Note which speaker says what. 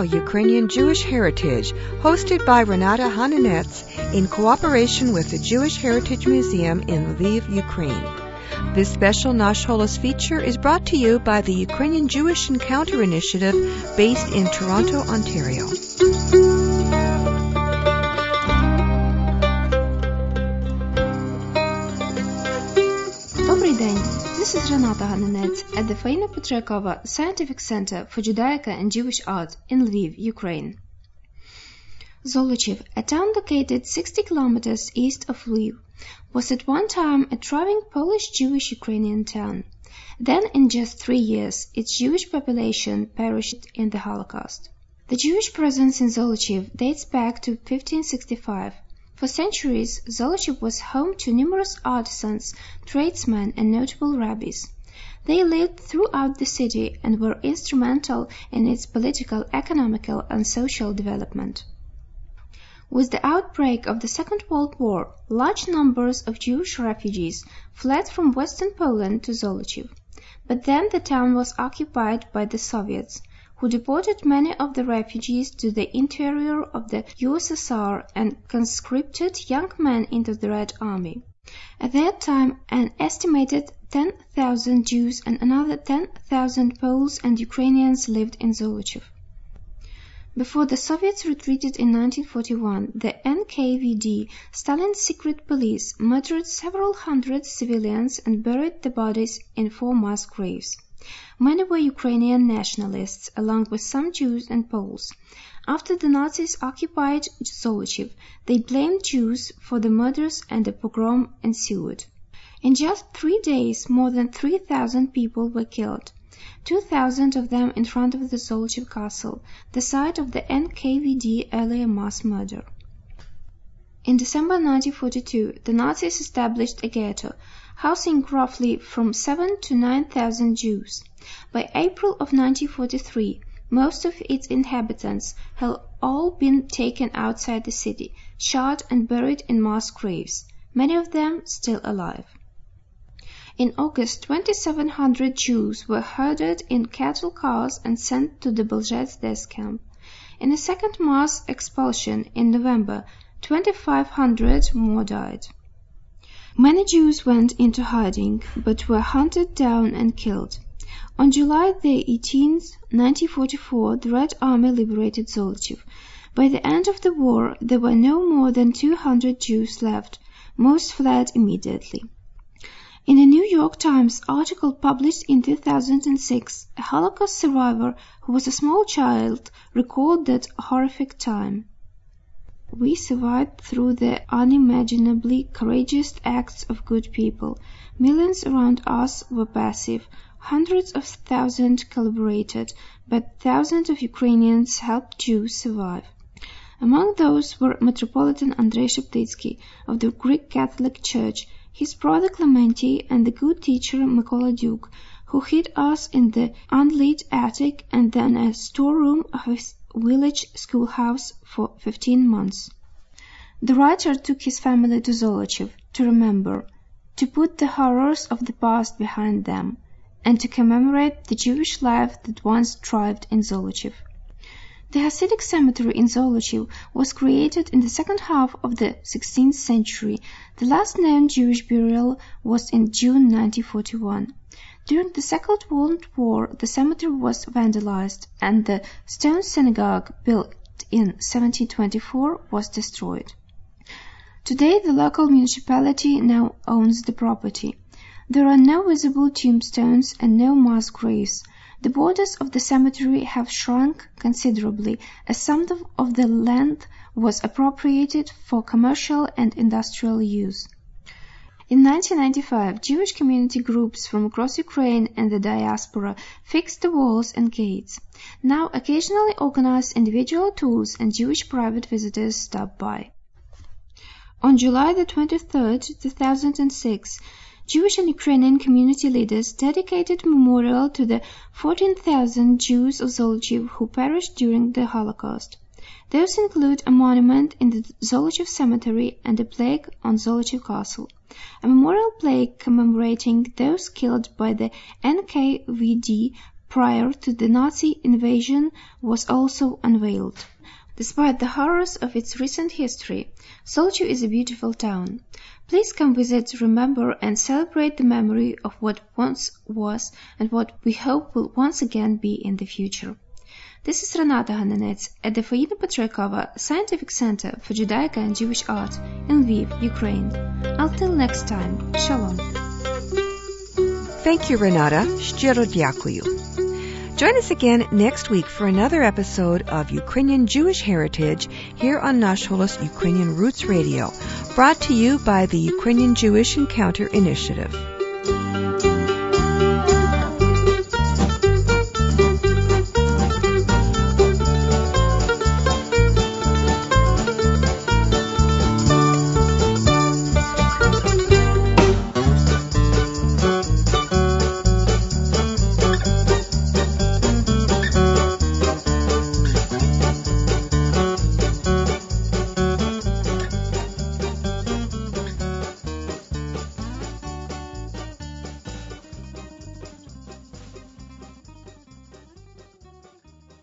Speaker 1: Ukrainian Jewish Heritage, hosted by Renata Hananetz in cooperation with the Jewish Heritage Museum in Lviv, Ukraine. This special Nash Holos feature is brought to you by the Ukrainian Jewish Encounter Initiative based in Toronto, Ontario.
Speaker 2: Добрий день. This is Renata Hananetz at the Faina Petrekova Scientific Center for Judaica and Jewish Art in Lviv, Ukraine. Zolochiv, a town located 60 kilometers east of Lviv, was at one time a thriving Polish-Jewish-Ukrainian town. Then, in just 3 years, its Jewish population perished in the Holocaust. The Jewish presence in Zolochiv dates back to 1565. For centuries, Zolochiv was home to numerous artisans, tradesmen, and notable rabbis. They lived throughout the city and were instrumental in its political, economical, and social development. With the outbreak of the Second World War, large numbers of Jewish refugees fled from Western Poland to Zolochiv. But then the town was occupied by the Soviets, who deported many of the refugees to the interior of the USSR and conscripted young men into the Red Army. At that time, an estimated 10,000 Jews and another 10,000 Poles and Ukrainians lived in Zolochiv. Before the Soviets retreated in 1941, the NKVD, Stalin's secret police, murdered several hundred civilians and buried the bodies in 4 mass graves. Many were Ukrainian nationalists, along with some Jews and Poles. After the Nazis occupied Zolochiv, they blamed Jews for the murders and a pogrom ensued. In just 3 days, more than 3,000 people were killed. 2,000 of them in front of the Zolochiv castle, the site of the NKVD earlier mass murder. In December 1942, the Nazis established a ghetto, housing roughly from 7,000 to 9,000 Jews. By April of 1943, most of its inhabitants had all been taken outside the city, shot and buried in mass graves, many of them still alive. In August, 2,700 Jews were herded in cattle cars and sent to the Belzhets camp. In a second mass expulsion in November, 2,500 more died. Many Jews went into hiding, but were hunted down and killed. On July the 18th, 1944, the Red Army liberated Zolochiv. By the end of the war, there were no more than 200 Jews left. Most fled immediately. In a New York Times article published in 2006, a Holocaust survivor who was a small child recalled that horrific time. We survived through the unimaginably courageous acts of good people. Millions around us were passive. Hundreds of thousands collaborated, but thousands of Ukrainians helped Jews survive. Among those were Metropolitan Andrei Sheptytsky of the Greek Catholic Church, his brother Clemente, and the good teacher Mykola Dyuk, who hid us in the unlit attic and then a storeroom of his village schoolhouse for 15 months. The writer took his family to Zolochiv to remember, to put the horrors of the past behind them, and to commemorate the Jewish life that once thrived in Zolochiv. The Hasidic cemetery in Zolochiv was created in the second half of the 16th century. The last known Jewish burial was in June 1941. During the Second World War, the cemetery was vandalized, and the stone synagogue, built in 1724, was destroyed. Today, the local municipality now owns the property. There are no visible tombstones and no mass graves. The borders of the cemetery have shrunk considerably, as some of the land was appropriated for commercial and industrial use. In 1995, Jewish community groups from across Ukraine and the diaspora fixed the walls and gates. Now, occasionally organized individual tours and Jewish private visitors stop by. On July the 23rd, 2006, Jewish and Ukrainian community leaders dedicated a memorial to the 14,000 Jews of Zolochiv who perished during the Holocaust. Those include a monument in the Zolochiv cemetery and a plaque on Zolochiv Castle. A memorial plaque commemorating those killed by the NKVD prior to the Nazi invasion was also unveiled. Despite the horrors of its recent history, Solchu is a beautiful town. Please come visit, remember, and celebrate the memory of what once was and what we hope will once again be in the future. This is Renata Hananets at the Faina Petrakova Scientific Center for Judaica and Jewish Art in Lviv, Ukraine. Until next time, Shalom.
Speaker 1: Thank you, Renata. Щиро дякую. Join us again next week for another episode of Ukrainian Jewish Heritage here on Nash Holos Ukrainian Roots Radio, brought to you by the Ukrainian Jewish Encounter Initiative.